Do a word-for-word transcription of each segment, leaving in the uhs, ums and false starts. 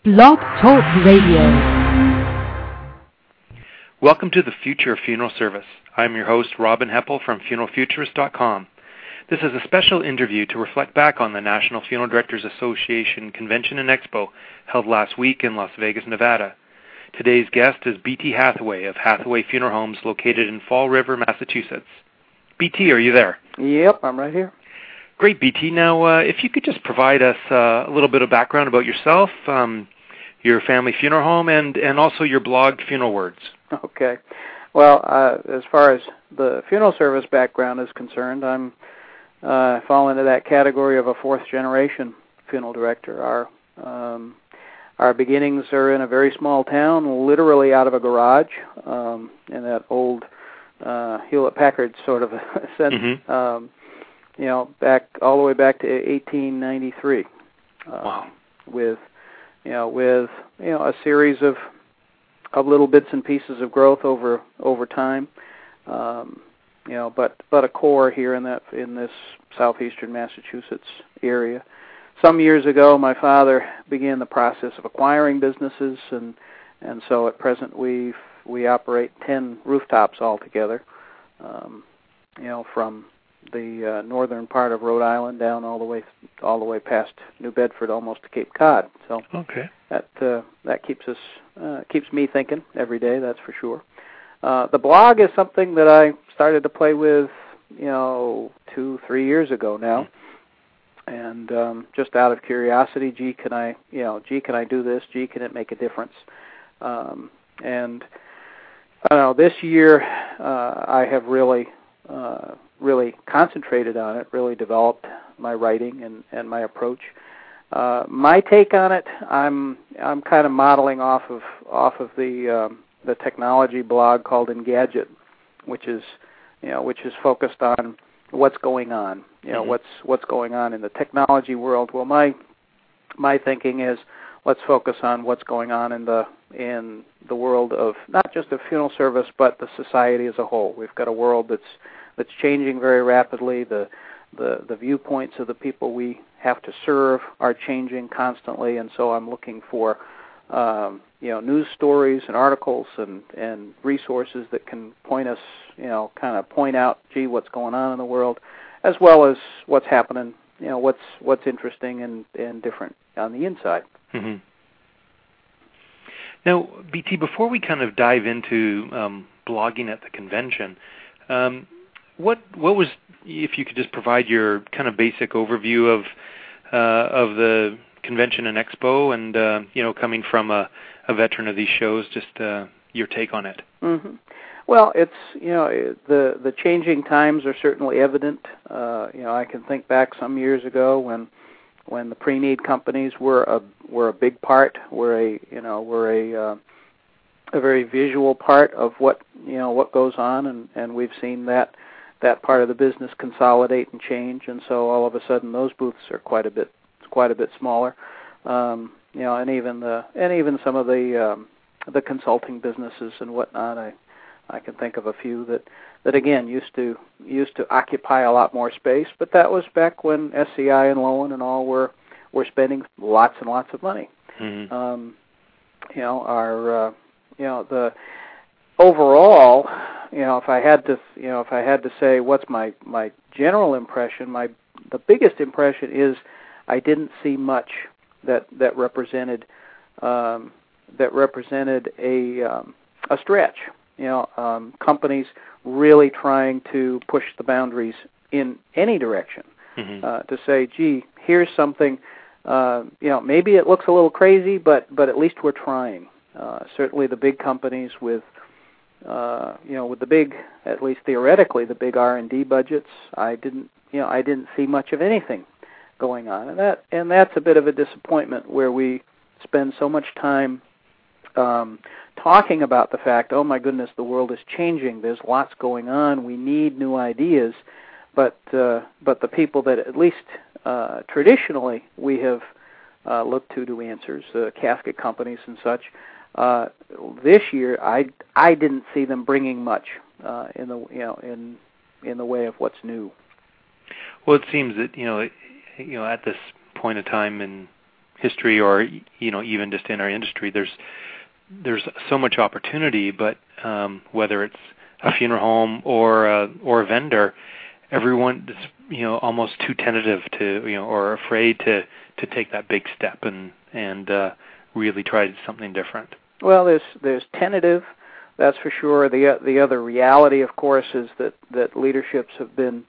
Blog Talk Radio. Welcome to the Future of Funeral Service. I'm your host, Robin Heppel from funeral futurist dot com. This is a special interview to reflect back on the National Funeral Directors Association Convention and Expo held last week in Las Vegas, Nevada. Today's guest is B T Hathaway of Hathaway Funeral Homes located in Fall River, Massachusetts. B T, are you there? Yep, I'm right here. Great, B T. Now, uh, if you could just provide us uh, a little bit of background about yourself, um, your family funeral home, and, and also your blog, Funeral Words. Okay. Well, uh, as far as the funeral service background is concerned, I'm uh, fall into that category of a fourth-generation funeral director. Our um, our beginnings are in a very small town, literally out of a garage, um, in that old uh, Hewlett-Packard sort of sense. Mm-hmm. Um, you know, back all the way back to eighteen ninety-three. Uh, wow. With you know, with you know a series of of little bits and pieces of growth over over time. Um, you know, but but a core here in that in this southeastern Massachusetts area. Some years ago, my father began the process of acquiring businesses, and and so at present we we operate ten rooftops altogether. Um, you know, from the uh, northern part of Rhode Island down all the way all the way past New Bedford, almost to Cape Cod. So okay. that uh, that keeps us uh, keeps me thinking every day. That's for sure. Uh, the blog is something that I started to play with, you know, two three years ago now, and um, just out of curiosity, gee, can I, you know, gee, can I do this? Gee, can it make a difference? Um, and I don't know. This year, uh, I have really. Uh, really concentrated on it, really developed my writing and, and my approach. Uh, my take on it, I'm I'm kind of modeling off of off of the um, the technology blog called Engadget, which is you know which is focused on what's going on, you know mm-hmm. what's what's going on in the technology world. Well, my my thinking is let's focus on what's going on in the in the world of not just the funeral service, but the society as a whole. We've got a world that's that's changing very rapidly. The, the the viewpoints of the people we have to serve are changing constantly, and so I'm looking for um, you know news stories and articles and, and resources that can point us, you know, kind of point out, gee, what's going on in the world, as well as what's happening, you know, what's what's interesting and, and different on the inside. Mm-hmm. Now, B T, before we kind of dive into um, blogging at the convention, um, What what was, if you could just provide your kind of basic overview of uh, of the convention and expo, and uh, you know, coming from a, a veteran of these shows, just uh, your take on it. Mm-hmm. Well, it's you know the the changing times are certainly evident. Uh, you know, I can think back some years ago when when the pre-need companies were a were a big part, were a you know were a uh, a very visual part of what you know what goes on, and, and we've seen that. that part of the business consolidate and change, and so all of a sudden those booths are quite a bit quite a bit smaller. Um, you know, and even the and even some of the um, the consulting businesses and whatnot. I I can think of a few that, that again used to used to occupy a lot more space, but that was back when S C I and Lowen and all were were spending lots and lots of money. Mm-hmm. Um, you know, our uh, you know the overall. You know, if I had to, you know, if I had to say what's my, my general impression, my the biggest impression is I didn't see much that that represented um, that represented a um, a stretch. You know, um, companies really trying to push the boundaries in any direction. Mm-hmm. uh, to say, gee, here's something. Uh, you know, maybe it looks a little crazy, but but at least we're trying. Uh, certainly, the big companies with Uh, you know, with the big, at least theoretically, the big R and D budgets, I didn't, you know, I didn't see much of anything going on, and that, and that's a bit of a disappointment where we spend so much time um, talking about the fact, oh my goodness, the world is changing. There's lots going on. We need new ideas, but uh, but the people that at least uh, traditionally we have uh, looked to to answers, uh, casket companies and such. Uh, this year, I, I didn't see them bringing much uh, in the you know in in the way of what's new. Well, it seems that you know you know at this point of time in history, or you know, even just in our industry, there's there's so much opportunity, but um, whether it's a funeral home or a, or a vendor, everyone is, you know, almost too tentative to, you know, or afraid to, to take that big step and and uh, really try something different. Well, there's there's tentative, that's for sure. The the other reality, of course, is that, that leaderships have been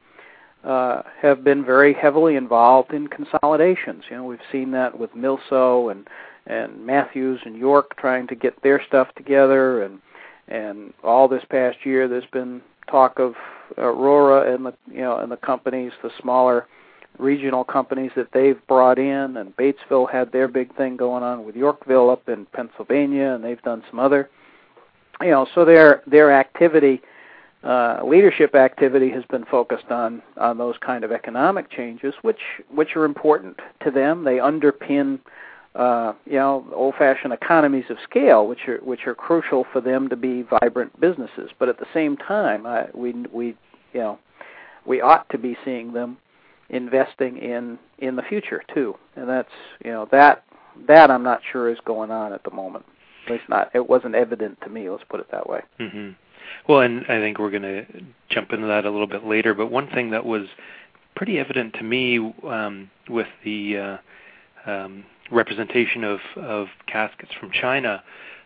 uh, have been very heavily involved in consolidations. You know, we've seen that with Milso and and Matthews and York trying to get their stuff together, and and all this past year there's been talk of Aurora and the you know and the companies, the smaller regional companies that they've brought in, and Batesville had their big thing going on with Yorkville up in Pennsylvania, and they've done some other, you know, so their their activity, uh, leadership activity has been focused on on those kind of economic changes, which which are important to them. They underpin, uh, you know, old-fashioned economies of scale, which are which are crucial for them to be vibrant businesses. But at the same time, I, we we you know we ought to be seeing them investing in, in the future too, and that's you know that that I'm not sure is going on at the moment. At least not. It wasn't evident to me. Let's put it that way. Mm-hmm. Well, and I think we're going to jump into that a little bit later. But one thing that was pretty evident to me um, with the uh, um, representation of, of caskets from China,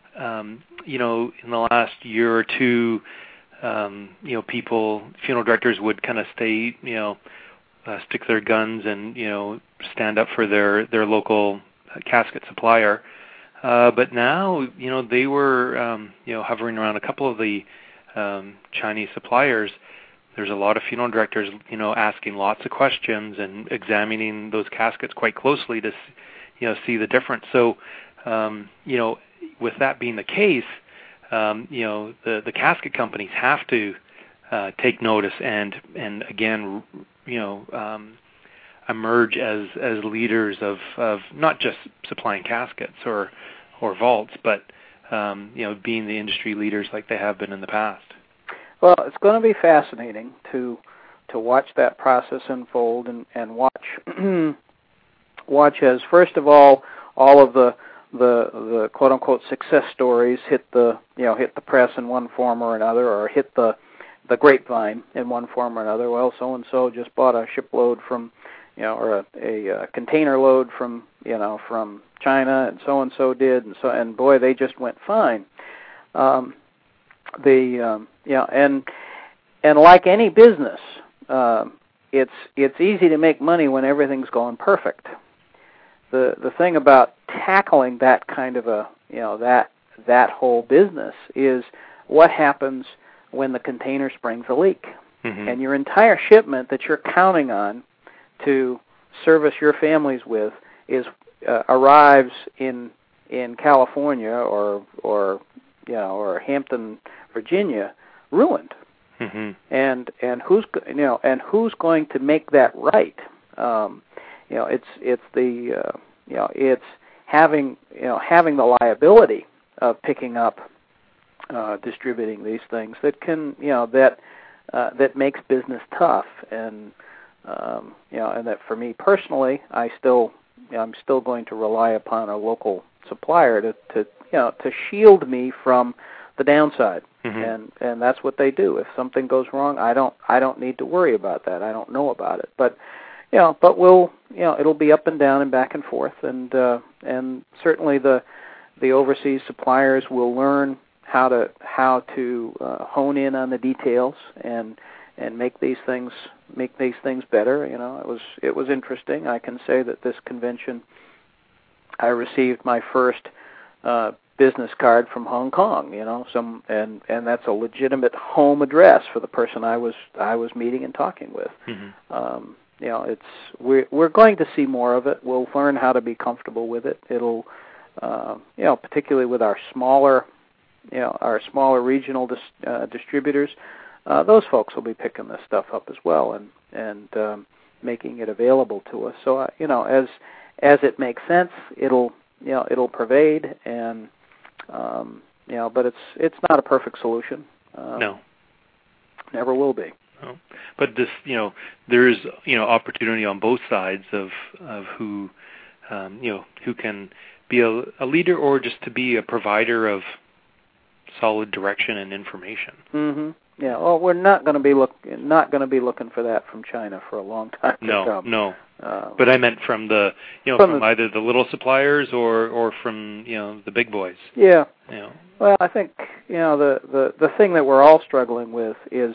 um, you know, in the last year or two, um, you know, people, funeral directors would kind of stay, you know. Uh, stick their guns and you know stand up for their their local uh, casket supplier, uh, but now you know they were um, you know hovering around a couple of the um, Chinese suppliers. There's a lot of funeral directors you know asking lots of questions and examining those caskets quite closely to you know see the difference. So um, you know with that being the case, um, you know the the casket companies have to uh, take notice and and again. you know, um, emerge as, as leaders of, of not just supplying caskets or or vaults, but um, you know, being the industry leaders like they have been in the past. Well, it's going to be fascinating to to watch that process unfold and, and watch watch as first of all all of the the the quote unquote success stories hit the you know hit the press in one form or another, or hit the the grapevine in one form or another. Well, so-and-so just bought a shipload from, you know, or a, a, a container load from, you know, from China, and so-and-so did, and so, and boy, they just went fine. Um, the, um, you know, and, and like any business, uh, it's, it's easy to make money when everything's going perfect. The, the thing about tackling that kind of a, you know, that, that whole business is what happens when the container springs a leak. Mm-hmm. And your entire shipment that you're counting on to service your families with is uh, arrives in in California or or you know or Hampton, Virginia, ruined. Mm-hmm. And and who's you know and who's going to make that right? Um, you know it's it's the uh, you know it's having you know having the liability of picking up. Uh, distributing these things that can, you know, that uh, that makes business tough, and um, you know, and that for me personally, I still, you know, I'm still going to rely upon a local supplier to, to, you know, to shield me from the downside, mm-hmm. and and that's what they do. If something goes wrong, I don't, I don't need to worry about that. I don't know about it, but you know, but we'll, you know, it'll be up and down and back and forth, and uh, and certainly the the overseas suppliers will learn how to how to uh, hone in on the details and and make these things make these things better. You know, it was it was interesting. I can say that this convention, I received my first uh, business card from Hong Kong. You know, some and and that's a legitimate home address for the person I was I was meeting and talking with. Mm-hmm. Um, you know, it's we're we're going to see more of it. We'll learn how to be comfortable with it. It'll uh, you know, particularly with our smaller. You know, our smaller regional dis, uh, distributors, uh, those folks will be picking this stuff up as well and and um, making it available to us. So, uh, you know, as as it makes sense, it'll you know it'll pervade, and um, you know, but it's it's not a perfect solution. Um, no, never will be. No. But this, you know, there is you know opportunity on both sides of of who um, you know, who can be a, a leader or just to be a provider of solid direction and information. Mm-hmm. Yeah. Well, we're not going to be look not going to be looking for that from China for a long time to no, come. No, no. Uh, but I meant from the, you know, from, from the, either the little suppliers or, or from, you know, the big boys. Yeah. You know. Well, I think, you know, the, the, the thing that we're all struggling with is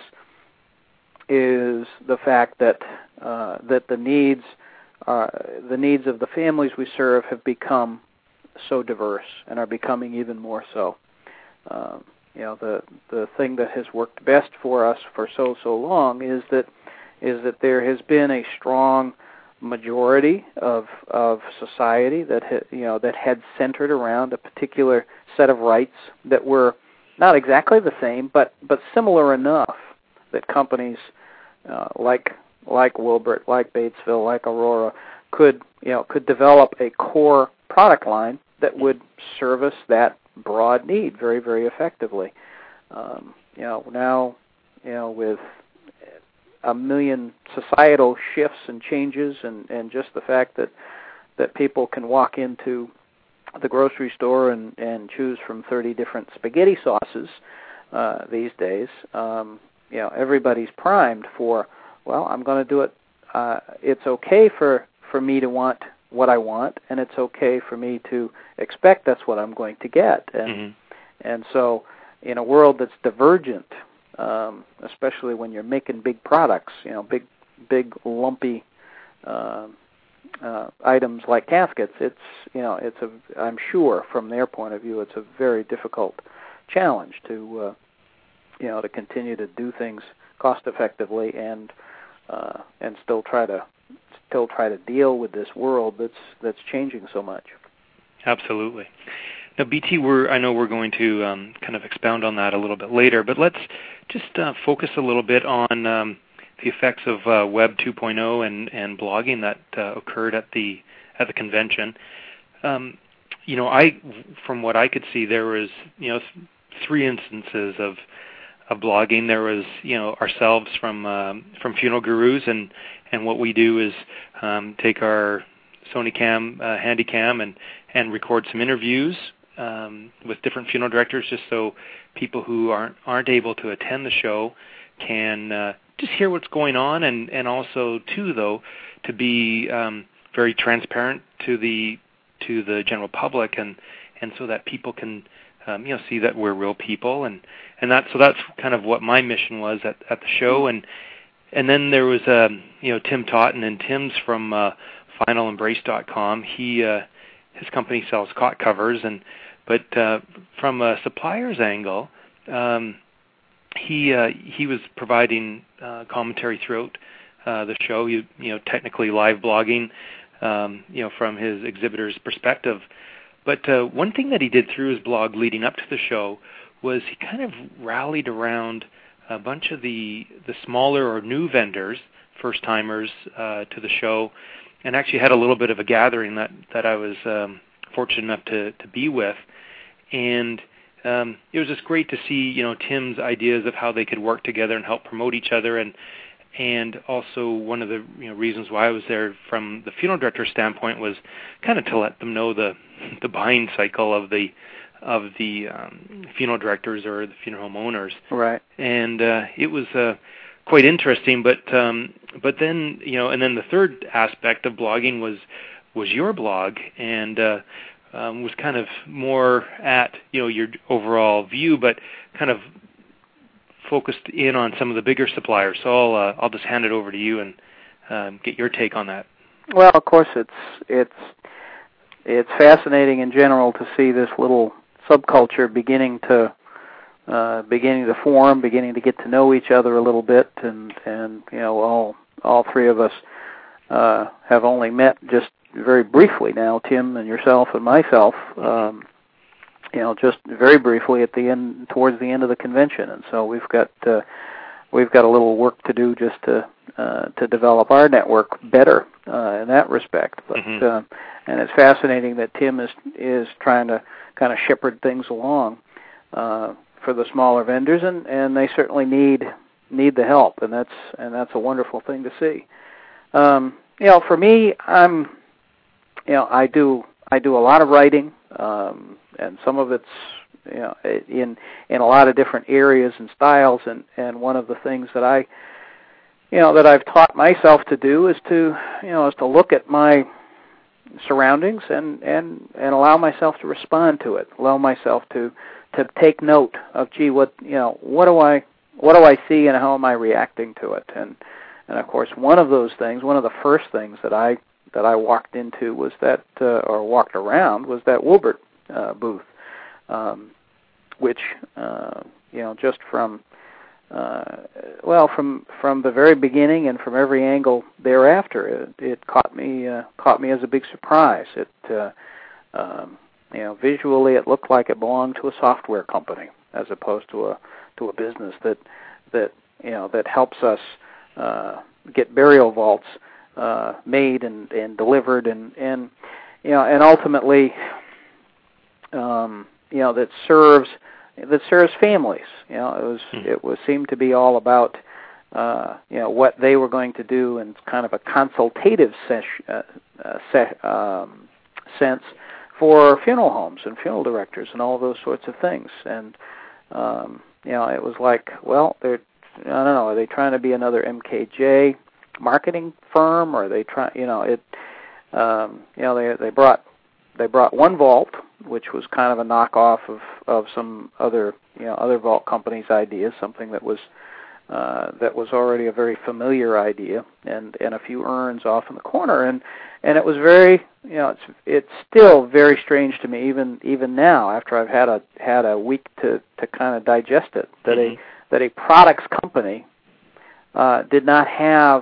is the fact that uh, that the needs uh, the needs of the families we serve have become so diverse and are becoming even more so. Um, you know, the the thing that has worked best for us for so so long is that is that there has been a strong majority of of society that ha, you know that had centered around a particular set of rights that were not exactly the same, but but similar enough that companies uh, like like Wilbert, like Batesville, like Aurora could you know could develop a core product line that would service that broad need very, very effectively. Um, you know, now, you know, with a million societal shifts and changes, and, and just the fact that that people can walk into the grocery store and, and choose from thirty different spaghetti sauces uh, these days, um, you know, everybody's primed for, well, I'm going to do it. Uh, it's okay for, for me to want what I want, and it's okay for me to expect that's what I'm going to get. And mm-hmm. and so in a world that's divergent, um, especially when you're making big products, you know, big, big lumpy uh, uh, items like caskets, it's, you know, it's a, I'm sure from their point of view, it's a very difficult challenge to, uh, you know, to continue to do things cost effectively and uh, and still try to still try to deal with this world that's that's changing so much. Absolutely. Now, B T, we're I know we're going to um, kind of expound on that a little bit later, but let's just uh, focus a little bit on um, the effects of uh, Web two point oh and, and blogging that uh, occurred at the at the convention. Um, you know, I from what I could see, there was you know three instances of of blogging. There was you know ourselves from um, from Funeral Gurus, and and what we do is um, take our Sony Cam, uh, Handycam, and and record some interviews um, with different funeral directors, just so people who aren't aren't able to attend the show can uh, just hear what's going on, and, and also too though to be um, very transparent to the to the general public, and and so that people can um, you know see that we're real people, and and that so that's kind of what my mission was at at the show. and and then there was um, you know Tim Totten, and Tim's from uh, final embrace dot com. He uh, his company sells cot covers, and but uh, from a supplier's angle, um, he uh, he was providing uh, commentary throughout uh, the show. You, you know, technically live blogging, um, you know, from his exhibitor's perspective. But uh, one thing that he did through his blog leading up to the show was he kind of rallied around a bunch of the the smaller or new vendors, first timers uh, to the show, and actually had a little bit of a gathering that that I was um, fortunate enough to to be with, and um, it was just great to see you know Tim's ideas of how they could work together and help promote each other, and and also one of the you know reasons why I was there from the funeral director standpoint was kind of to let them know the the buying cycle of the of the um, funeral directors or the funeral home owners. Right. And uh, it was uh, quite interesting. But um, but then you know, and then the third aspect of blogging was was your blog, and uh, um, was kind of more at you know your overall view, but kind of focused in on some of the bigger suppliers. So I'll uh, I'll just hand it over to you and um, get your take on that. Well, of course, it's it's it's fascinating in general to see this little subculture beginning to uh, beginning to form, beginning to get to know each other a little bit, and and you know all all three of us uh, have only met just very briefly now, Tim and yourself and myself. Um, you know, just very briefly at the end, towards the end of the convention, and so we've got uh, we've got a little work to do just to uh, to develop our network better uh, in that respect. But mm-hmm. uh, and it's fascinating that Tim is is trying to kind of shepherd things along uh, for the smaller vendors, and, and they certainly need need the help, and that's and that's a wonderful thing to see. Um, you know, for me, I'm you know, I do I do a lot of writing, um, and some of it's you know in in a lot of different areas and styles. And, and one of the things that I you know that I've taught myself to do is to you know is to look at my surroundings and, and, and allow myself to respond to it. Allow myself to to take note of, gee, what you know what do I what do I see and how am I reacting to it? And and of course, one of those things, one of the first things that I that I walked into was that, uh, or walked around, was that Wilbert uh, booth, um, which, uh, you know, just from, uh, well, from from the very beginning and from every angle thereafter, it, it caught me uh, caught me as a big surprise. It, uh, um, you know, visually it looked like it belonged to a software company as opposed to a to a business that that you know that helps us uh, get burial vaults Uh, made and, and delivered, and, and you know, and ultimately, um, you know, that serves that serves families. You know, it was mm-hmm. it was seemed to be all about uh, you know what they were going to do in kind of a consultative sesh, uh, uh, se- um, sense for funeral homes and funeral directors and all those sorts of things. And um, you know, it was like, well, they're I don't know, are they trying to be another M K J marketing firm, or they try, you know, it, um, you know, they they brought they brought one vault, which was kind of a knockoff of, of some other, you know, other vault companies' ideas, something that was uh, that was already a very familiar idea, and, and a few urns off in the corner, and and it was very, you know, it's it's still very strange to me, even even now after I've had a had a week to, to kind of digest it, that mm-hmm. a that a products company uh, did not have.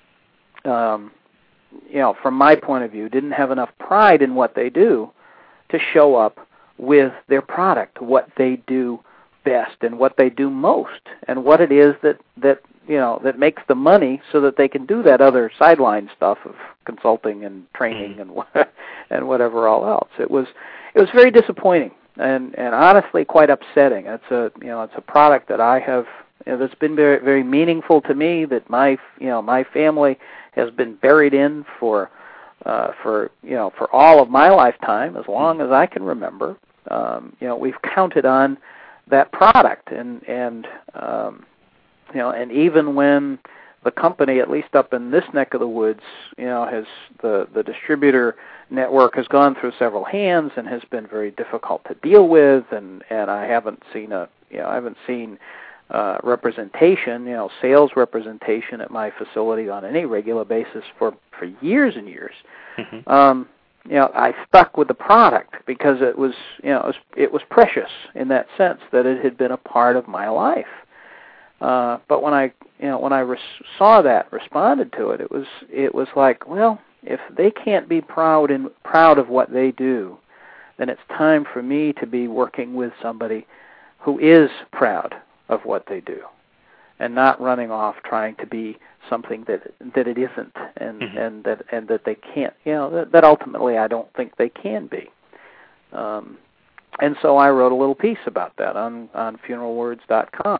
Um, you know, from my point of view, didn't have enough pride in what they do to show up with their product, what they do best and what they do most, and what it is that, that you know that makes the money so that they can do that other sideline stuff of consulting and training and and whatever all else. It was it was very disappointing and, and honestly quite upsetting. It's a you know it's a product that I have you know, that's been very very meaningful to me, that my you know my family has been buried in for uh, for you know for all of my lifetime, as long as I can remember. Um, you know, we've counted on that product, and and um, you know, and even when the company, at least up in this neck of the woods, you know, has the the distributor network has gone through several hands and has been very difficult to deal with, and and I haven't seen a you know I haven't seen. Uh, representation, you know, sales representation at my facility on any regular basis for, for years and years. Mm-hmm. Um, you know, I stuck with the product because it was, you know, it was, it was precious in that sense that it had been a part of my life. Uh, but when I, you know, when I res- saw that, responded to it, it was, it was like, well, if they can't be proud and proud of what they do, then it's time for me to be working with somebody who is proud of what they do, and not running off trying to be something that that it isn't, and mm-hmm. and that and that they can't, you know, that, that ultimately I don't think they can be. Um, and so I wrote a little piece about that on on funeral words dot com,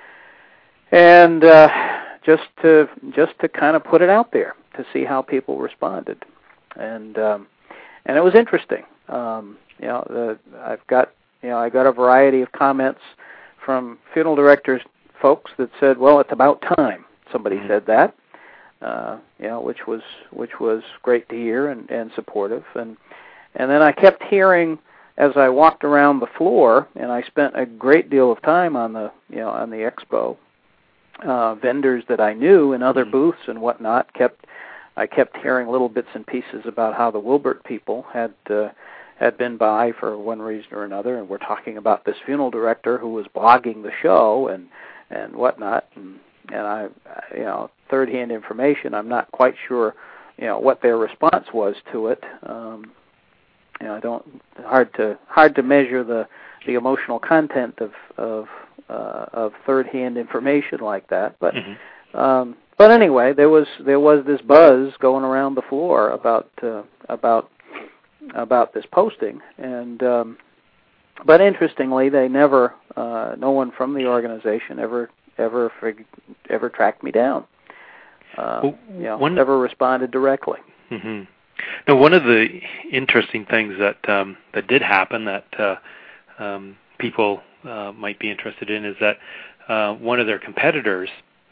and uh, just to just to kind of put it out there to see how people responded, and um, and it was interesting. Um, you know, the, I've got you know I got a variety of comments from funeral directors, folks that said, "Well, it's about time." Somebody mm-hmm. said that, uh, you know, which was which was great to hear and, and supportive. And and then I kept hearing as I walked around the floor, and I spent a great deal of time on the you know on the expo. Uh, vendors that I knew in other mm-hmm. booths and whatnot kept I kept hearing little bits and pieces about how the Wilbert people had. Uh, had been by for one reason or another, and we're talking about this funeral director who was blogging the show and and whatnot, and and I, you know, third-hand information. I'm not quite sure, you know, what their response was to it. Um, you know, I don't hard to hard to measure the the emotional content of of uh, of third-hand information like that, but. Mm-hmm. Um, but anyway, there was there was this buzz going around the floor about uh, about. about this posting, and um, but interestingly, they never, uh, no one from the organization ever, ever, fig- ever tracked me down. Uh, well, you know, one, never responded directly. Mm-hmm. Now, one of the interesting things that um, that did happen that uh, um, people uh, might be interested in is that uh, one of their competitors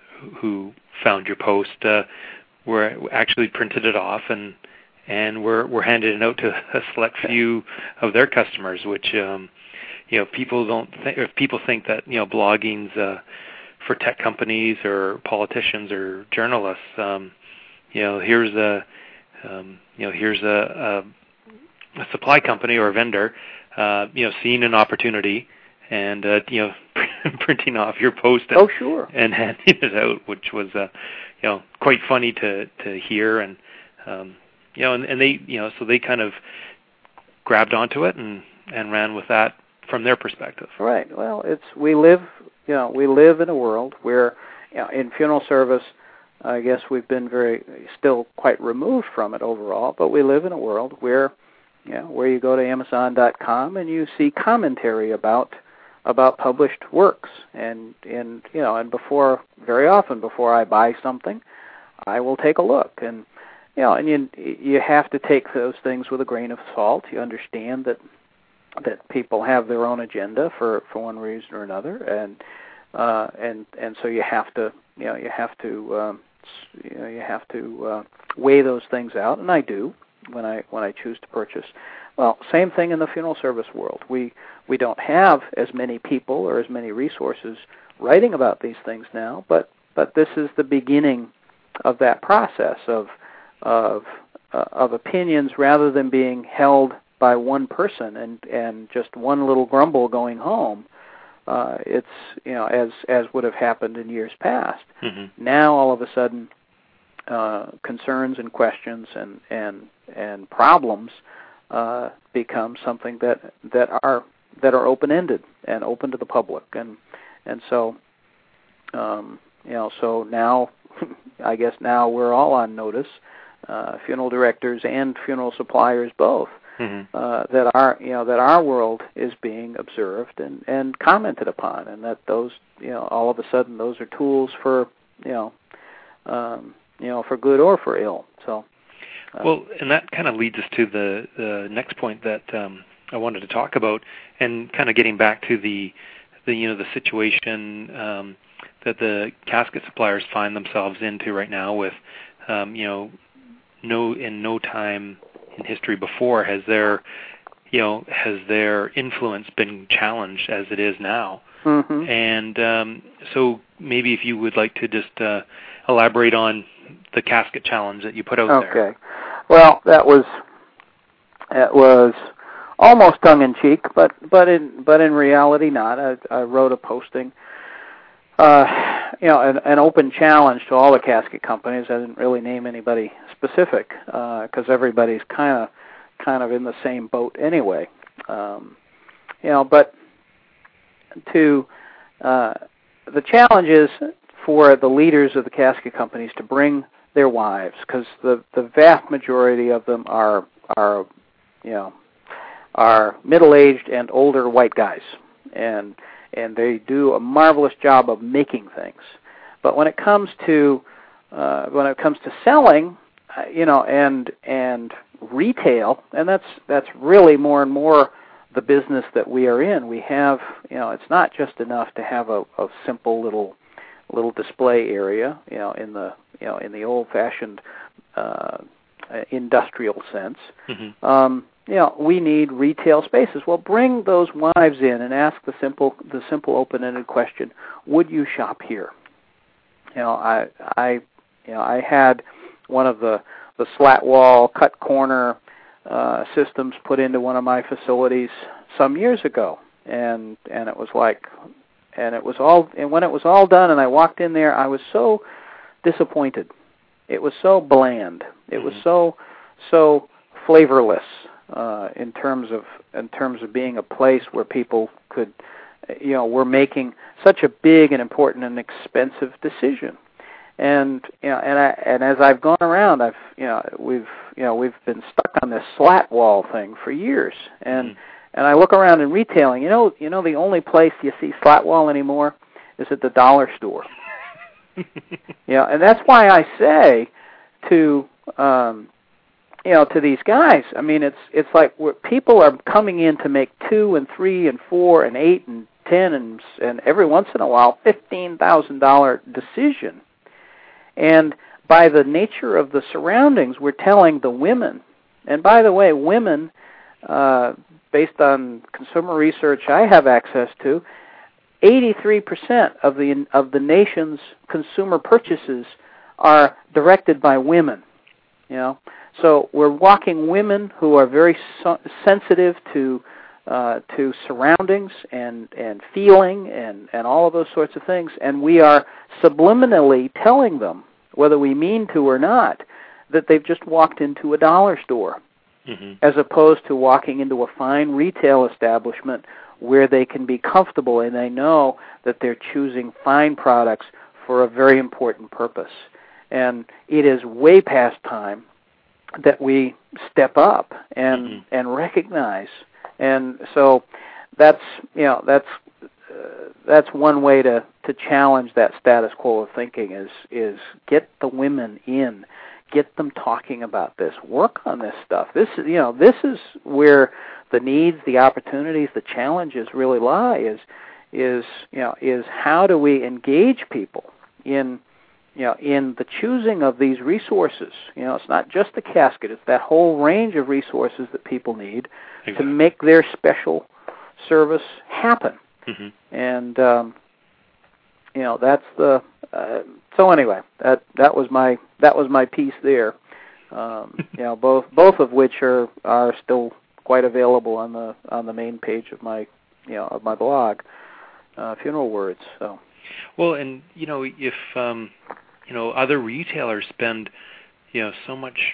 who found your post uh, were actually printed it off and and were were handed it out to a select few of their customers, which um, you know people don't think, if people think that you know blogging's uh, for tech companies or politicians or journalists. Um, you know, here's a um, you know here's a, a, a supply company or a vendor, uh, you know, seeing an opportunity and uh, you know printing off your post and, oh, sure. and handing it out, which was uh, you know quite funny to to hear and um, you know and, and they you know so they kind of grabbed onto it and, and ran with that from their perspective. Right. Well, it's we live you know we live in a world where you know, in funeral service, I guess we've been very still quite removed from it overall, but we live in a world where you know where you go to Amazon dot com and you see commentary about about published works, and and you know and before very often before I buy something, I will take a look, and you know and you you have to take those things with a grain of salt. You understand that that people have their own agenda for, for one reason or another, and uh, and and so you have to you know you have to um, you know you have to uh, weigh those things out, and I do when I when I choose to purchase. Well, same thing in the funeral service world. We we don't have as many people or as many resources writing about these things now, but but this is the beginning of that process of of uh, of opinions rather than being held by one person and, and just one little grumble going home. Uh, it's you know as as would have happened in years past. Mm-hmm. Now all of a sudden, uh, concerns and questions and and and problems uh, become something that that are that are open ended and open to the public, and and so um, you know so now I guess now we're all on notice, uh, funeral directors and funeral suppliers both. Mm-hmm. Uh, that our you know that our world is being observed and, and commented upon, and that those you know all of a sudden those are tools for you know um, you know for good or for ill. So uh, well, and that kind of leads us to the, the next point that um, I wanted to talk about, and kind of getting back to the the you know the situation um, that the casket suppliers find themselves into right now with um, you know no in no time in history before has their you know has their influence been challenged as it is now. Mm-hmm. And um, so maybe if you would like to just uh, elaborate on the casket challenge that you put out okay. there. Okay. Well, that was it was almost tongue in cheek, but but in but in reality not. I, I wrote a posting, uh, you know, an, an open challenge to all the casket companies. I didn't really name anybody specific because uh, everybody's kind of kind of in the same boat anyway. Um, you know, but to uh, the challenge is for the leaders of the casket companies to bring their wives, because the the vast majority of them are are you know are middle-aged and older white guys, and and they do a marvelous job of making things. But when it comes to uh, when it comes to selling, uh, you know, and and retail, and that's that's really more and more the business that we are in. We have, you know, it's not just enough to have a, a simple little little display area, you know, in the you know in the old-fashioned uh, industrial sense. Mm-hmm. Um, you know, we need retail spaces. Well, bring those wives in and ask the simple the simple open-ended question: would you shop here? You know, I I you know I had one of the the slat wall cut corner uh, systems put into one of my facilities some years ago, and and it was like, and it was all, and when it was all done, and I walked in there, I was so disappointed. It was so bland. It mm-hmm. was so so flavorless uh, in terms of in terms of being a place where people could, you know, were making such a big and important and expensive decision. And you know, and I and as I've gone around, I've you know we've you know we've been stuck on this slat wall thing for years, and mm-hmm. and I look around in retailing. You know, you know the only place you see slat wall anymore is at the dollar store. You know, and that's why I say to um, you know, to these guys, I mean, it's it's like we're, people are coming in to make two and three and four and eight and ten and and every once in a while fifteen thousand dollar decision, and by the nature of the surroundings, we're telling the women. And by the way, women, uh, based on consumer research I have access to, eighty-three percent of the of the nation's consumer purchases are directed by women. You know, so we're walking women who are very so- sensitive to uh, to surroundings and, and feeling and, and all of those sorts of things, and we are subliminally telling them, whether we mean to or not, that they've just walked into a dollar store, mm-hmm. as opposed to walking into a fine retail establishment where they can be comfortable and they know that they're choosing fine products for a very important purpose. And it is way past time that we step up and mm-hmm. and recognize. And so that's you know that's uh, that's one way to, to challenge that status quo of thinking is is get the women in, get them talking about this, work on this stuff. This is you know this is where the needs, the opportunities, the challenges really lie. Is is you know is how do we engage people in you know in the choosing of these resources? You know, it's not just the casket; it's that whole range of resources that people need exactly. to make their special service happen. Mm-hmm. And um, you know that's the uh, so anyway that that was my that was my piece there. Um, you know, both both of which are are still quite available on the on the main page of my you know of my blog, uh, Funeral Words. So, well, and you know if um, you know other retailers spend you know so much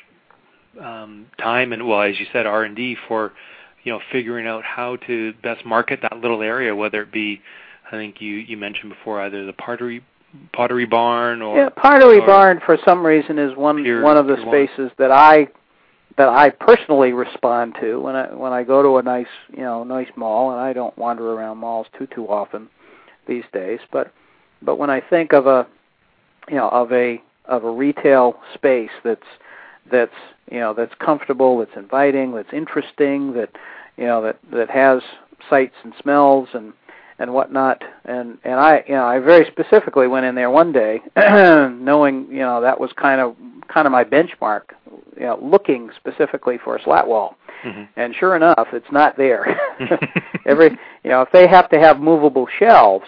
um, time and well, as you said, R and D for you know figuring out how to best market that little area, whether it be, I think you, you mentioned before, either the pottery pottery barn or yeah, pottery or barn for some reason is one Pier, one of the spaces one. that I. that I personally respond to when I when I go to a nice you know nice mall, and I don't wander around malls too too often these days. But but when I think of a you know of a of a retail space that's that's you know that's comfortable, that's inviting, that's interesting, that you know that that has sights and smells and and whatnot, and and I you know I very specifically went in there one day, knowing you know that was kind of kind of my benchmark, you know, looking specifically for a slat wall, mm-hmm. and sure enough, it's not there. Every you know if they have to have movable shelves,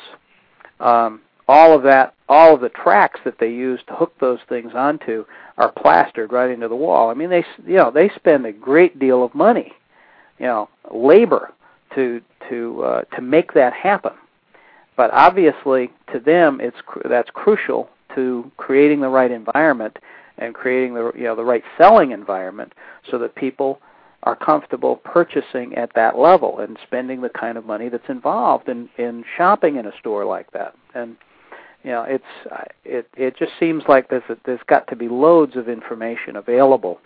um, all of that, all of the tracks that they use to hook those things onto are plastered right into the wall. I mean, they you know they spend a great deal of money, you know, labor to to uh, to make that happen. But obviously, to them, it's cr- that's crucial to creating the right environment and creating the you know the right selling environment so that people are comfortable purchasing at that level and spending the kind of money that's involved in, in shopping in a store like that. And you know, it's it it just seems like there's a, there's got to be loads of information available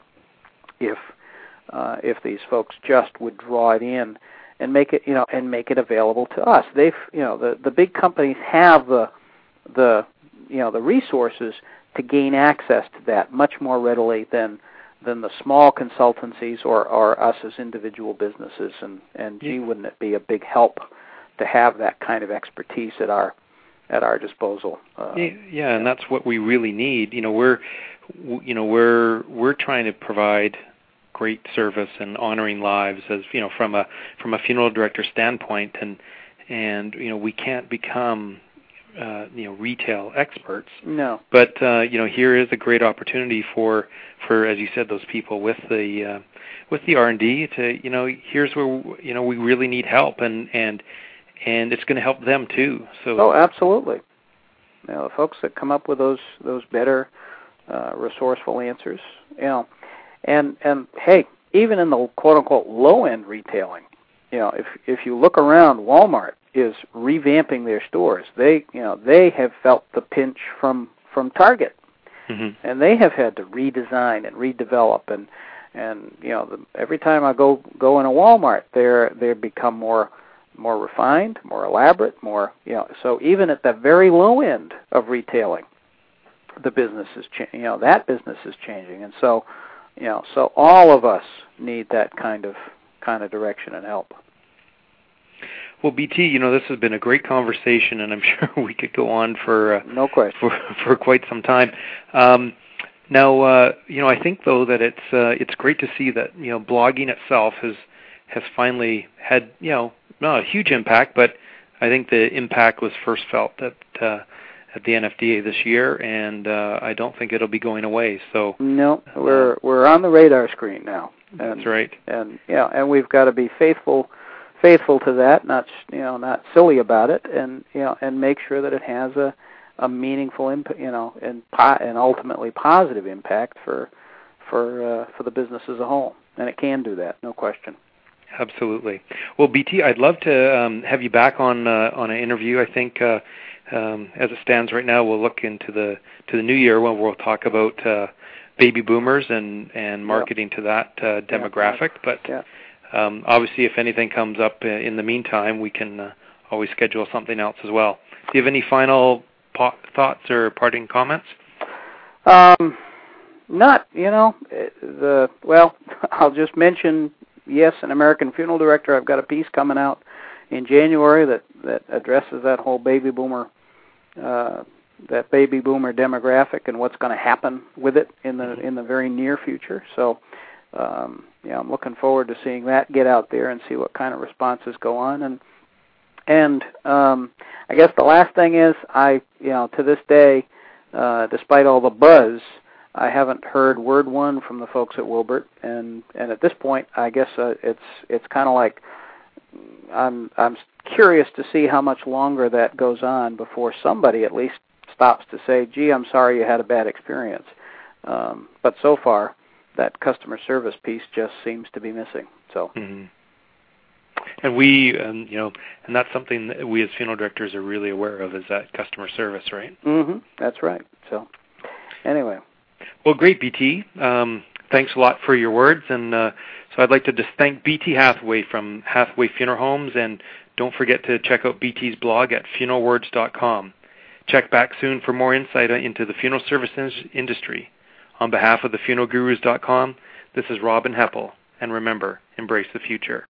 if uh, if these folks just would draw it in and make it, you know, and make it available to us. They've, you know, the, the big companies have the, the, you know, the resources to gain access to that much more readily than, than the small consultancies or, or us as individual businesses. And, and gee, wouldn't it be a big help to have that kind of expertise at our, at our disposal? Uh, yeah, yeah, and that's what we really need. You know, we're, you know, we're, we're trying to provide great service and honoring lives, as you know, from a from a funeral director standpoint, and and you know we can't become uh, you know retail experts. No. But uh, you know here is a great opportunity for for as you said those people with the uh, with the R and D to you know here's where you know we really need help, and and and it's going to help them too. So oh, absolutely. You know, the folks that come up with those those better uh, resourceful answers, you know. And and hey, even in the quote unquote low end retailing, you know, if if you look around, Walmart is revamping their stores. They you know they have felt the pinch from from Target, mm-hmm. and they have had to redesign and redevelop. And and you know the, every time I go go in a Walmart, they're they become more more refined, more elaborate, more you know. So even at the very low end of retailing, the business is cha- you know that business is changing, and so. You know, so all of us need that kind of kind of direction and help. Well, B T, you know, this has been a great conversation, and I'm sure we could go on for uh, no question for for quite some time. Um, now, uh, you know, I think though that it's uh, it's great to see that, you know, blogging itself has has finally had, you know, not a huge impact, but I think the impact was first felt at uh, at the N F D A this year, and uh, I don't think it'll be going away. So no, we're uh, we're on the radar screen now. And, that's right. And yeah, and we've got to be faithful. faithful to that, not you know, not silly about it, and you know, and make sure that it has a, a meaningful impact, you know, and po- and ultimately positive impact for for uh, for the business as a whole, and it can do that, no question. Absolutely. Well, B T, I'd love to um, have you back on uh, on an interview. I think uh, um, as it stands right now, we'll look into the to the new year when we'll talk about uh, baby boomers and and marketing yep. to that uh, demographic, yeah. but. Yeah. Um, obviously, if anything comes up uh, in the meantime, we can uh, always schedule something else as well. Do you have any final po- thoughts or parting comments? Um, not, you know, the well, I'll just mention, yes, an American Funeral Director. I've got a piece coming out in January that, that addresses that whole baby boomer, uh, that baby boomer demographic and what's going to happen with it in the in the very near future. So. Um, yeah, I'm looking forward to seeing that get out there and see what kind of responses go on. And and um, I guess the last thing is, I you know to this day, uh, despite all the buzz, I haven't heard word one from the folks at Wilbert. And, and at this point, I guess uh, it's it's kind of like I'm I'm curious to see how much longer that goes on before somebody at least stops to say, "Gee, I'm sorry you had a bad experience." Um, but so far, that customer service piece just seems to be missing. So, mm-hmm. and we, um, you know, and that's something that we as funeral directors are really aware of, is that customer service, right? Mm-hmm. That's right. So, anyway. Well, great, B T. Um, thanks a lot for your words, and uh, so I'd like to just thank B T Hathaway from Hathaway Funeral Homes, and don't forget to check out B T's blog at funeral words dot com. Check back soon for more insight into the funeral service in- industry. On behalf of the funeral gurus dot com, this is Robin Heppel, and remember, embrace the future.